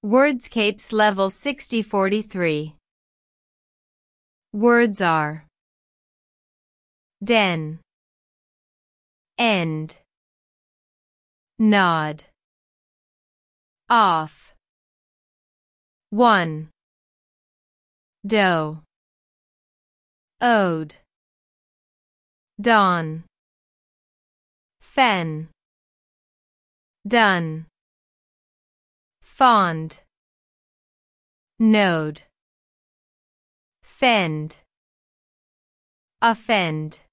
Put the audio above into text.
Wordscapes Level 6043. Words are den, end, nod, off, one, dough, ode, dawn, fen, done, fond, node, fend, offend.